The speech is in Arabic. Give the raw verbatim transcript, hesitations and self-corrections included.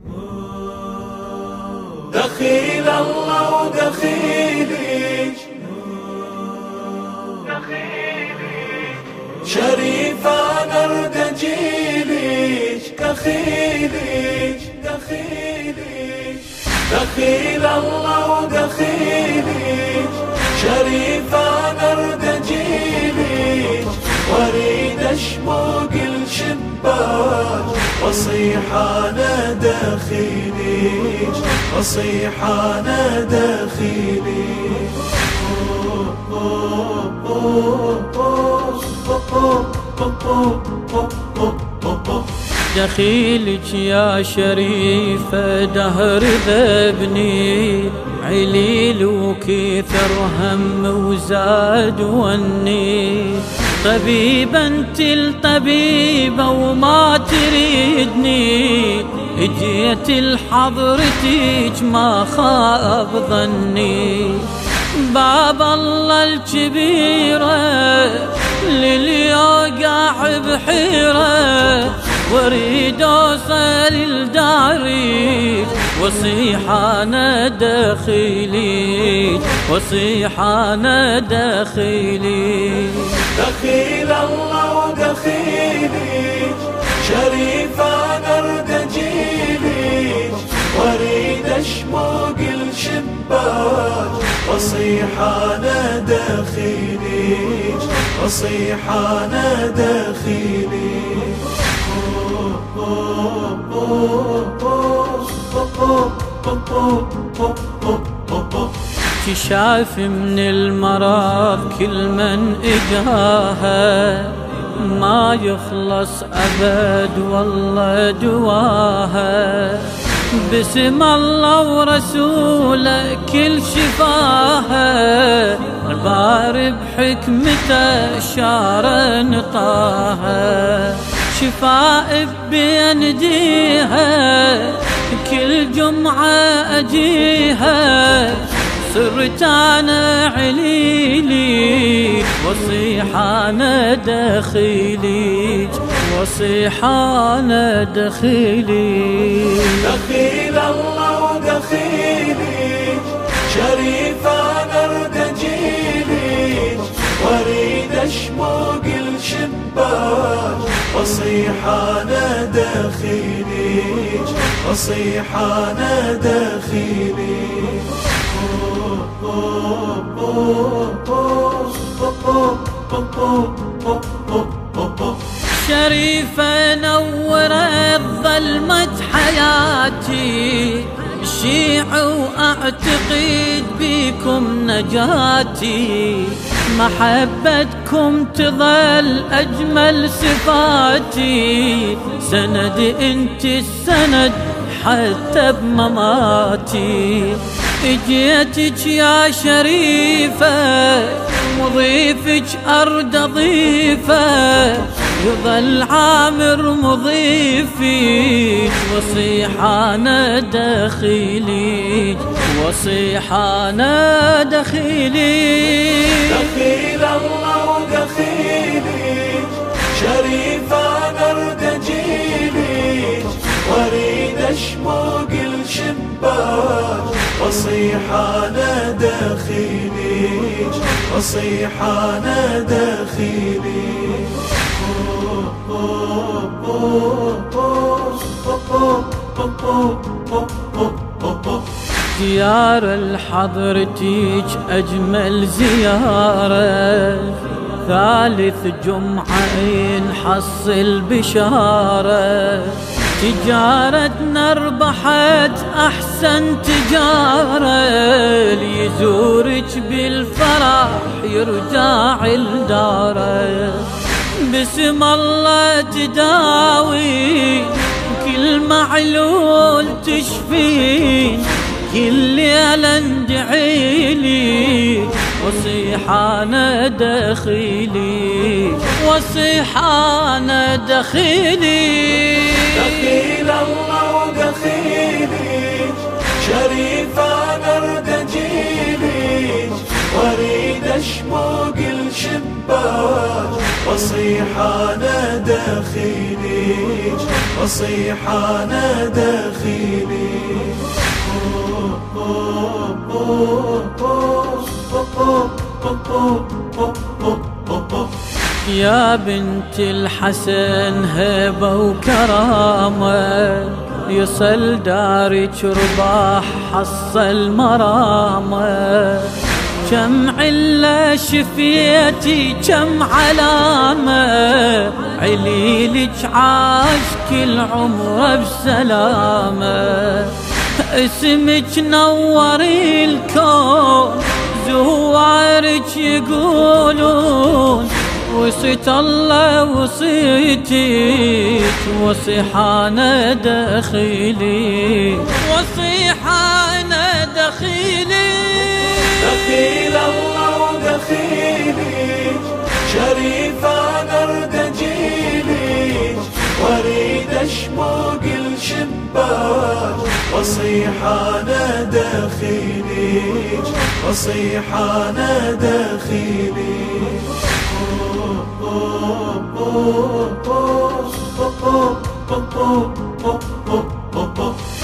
دخيل الله ودخيلك شريفة نرد جيلك دخيلك دخيلك دخيل الله ودخيلك شريفة نرد جيلك وريد اشموق الشباك وصيح انا دخيلك وصيح انا دخيلك دخيلك يا شريفة دهر ذبني عليل وكثر هم وزاد وني طبيبة انت الطبيبة وما تريدني اجيت لحضرتك ما خاب ظني باب الله الكبيرة لليوقع بحيرة واريد اوصل لداري وصيح انا دخيلي وصيح انا دخيلي دخيل الله ودخيلك شريفة نرد جيلك واريد اشموق الشباك وصيح انا دخيلك وصيح انا دخيلك شايف من المرض كل من اجاها ما يخلص ابد والله دواها بسم الله ورسوله كل شفاها الباري بحكمته شار نطاها شفاء بين ديها كل جمعة أجيها صرت أنا عليلي وصيح أنا دخيلي وصيح أنا دخيلي دخيل الله ودخيلك شريفة نرد جيلك واريد اشموق الشباك وصيح انا دخيلك وصيح انا دخيلك شريفة نورت ظلمة حياتي شيع واعتقد بكم نجاتي محبتكم تظل أجمل صفاتي سند انت السند حتى بمماتي اجيتك يا شريفة مضيفك أرض ضيفة يظل عامر مضيفي وصيح أنا دخيلي وصيح أنا دخيلي دخيل الله ودخيلك شريفة نرد جيلك واريد اشموق الشباك وصيح انا دخيلك وصيح انا دخيلك زيارة لحضرتك أجمل زيارة ثالث جمعة نحصل بشارة تجارتنا ربحت أحسن تجارة ليزورك بالفرح يرجع لداره بسم الله تداوي كل معلول تشفين كل ليلة ندعيلي وصيح أنا دخيلي وصيح أنا دخيلي دخيل الله ودخيلك شريفة نرد جيلك واريد اشموق الشباك وصيح انا دخيلك وصيح أنا داخلي. يا بنت الحسن هبة وكرامة، يصل دارك رباح حصل مرامة. كم علة شفيتي كم علامة، عليلك عاش كل عمره بسلامة. اسمك نور الكون زوارك يقولون، وصيت الله وصيتك وصيح أنا دخيلي، وصيح أنا دخيلي. دخيل الله ودخيلي، شريف أنا ارتجيلي، واريد اشموق الشباك وصيح أنا دخيلي، وصيح أنا دخيلي. Oh, oh, oh, oh, oh, oh, oh, oh, oh.